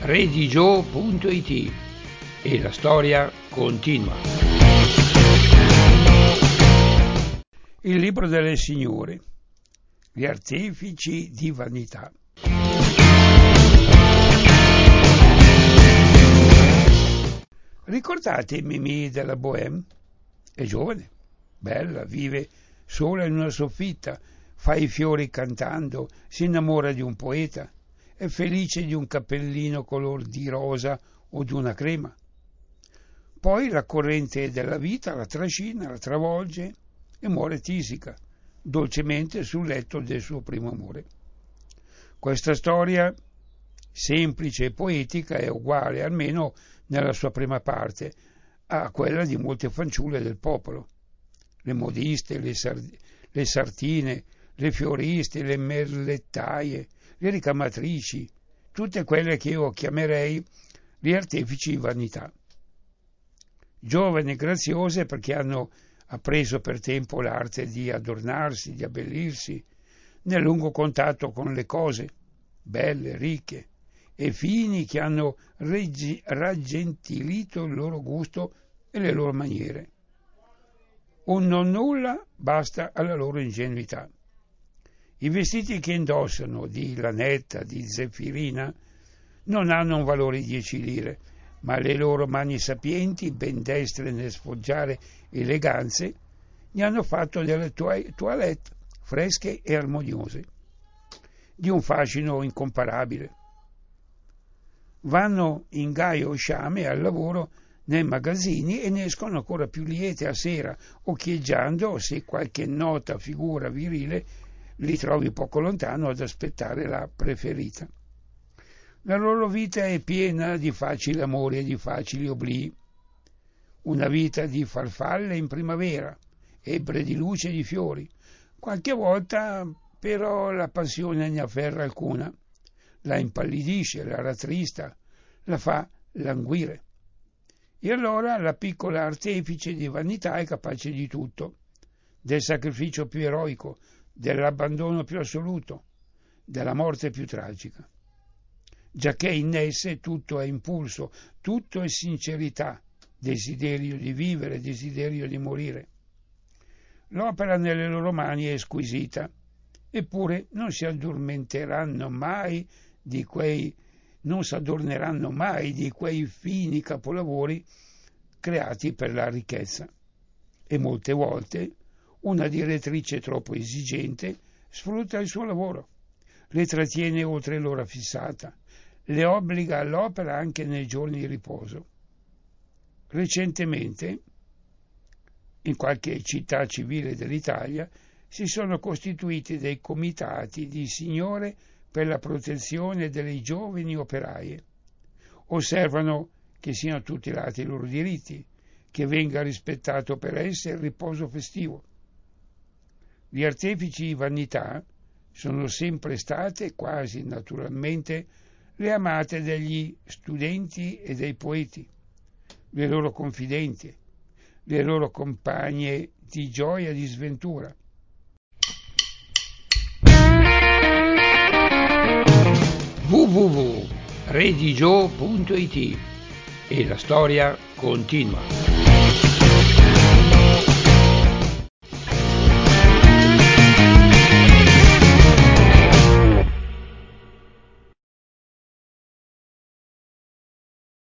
redigio.it e la storia continua. Il libro delle signore, gli artefici di vanità. Ricordate Mimì della Bohème? È giovane, bella, vive sola in una soffitta, fa i fiori cantando, si innamora di un poeta, è felice di un cappellino color di rosa o di una crema. Poi la corrente della vita la trascina, la travolge e muore tisica, dolcemente sul letto del suo primo amore. Questa storia, semplice e poetica, è uguale, almeno nella sua prima parte, a quella di molte fanciulle del popolo. Le modiste, le sartine, le fioriste, le merlettaie, le ricamatrici, tutte quelle che io chiamerei gli artefici di vanità. Giovani e graziose perché hanno appreso per tempo l'arte di adornarsi, di abbellirsi, nel lungo contatto con le cose, belle, ricche, e fini che hanno raggentilito il loro gusto e le loro maniere. Un nonnulla basta alla loro ingenuità. I vestiti che indossano di lanetta, di zeffirina, non hanno un valore di 10 lire, ma le loro mani sapienti, ben destre nel sfoggiare eleganze, ne hanno fatto delle toilette fresche e armoniose, di un fascino incomparabile. Vanno in gaio sciame al lavoro nei magazzini e ne escono ancora più liete a sera, occhieggiando se qualche nota figura virile li trovi poco lontano ad aspettare la preferita. La loro vita è piena di facili amori e di facili oblii. Una vita di farfalle in primavera, ebbre di luce e di fiori. Qualche volta però la passione ne afferra alcuna, la impallidisce, la rattrista, la fa languire. E allora la piccola artefice di vanità è capace di tutto, del sacrificio più eroico, dell'abbandono più assoluto, della morte più tragica. Giacché in esse tutto è impulso, tutto è sincerità, desiderio di vivere, desiderio di morire. L'opera nelle loro mani è squisita, eppure non si adorneranno mai di quei fini capolavori creati per la ricchezza. E molte volte una direttrice troppo esigente sfrutta il suo lavoro, le trattiene oltre l'ora fissata, le obbliga all'opera anche nei giorni di riposo. Recentemente, in qualche città civile dell'Italia, si sono costituiti dei comitati di signore per la protezione delle giovani operaie. Osservano che siano tutelati i loro diritti, che venga rispettato per esse il riposo festivo. Gli artefici di vanità sono sempre state, quasi naturalmente, le amate degli studenti e dei poeti, le loro confidenti, le loro compagne di gioia e di sventura. www.redigio.it e la storia continua.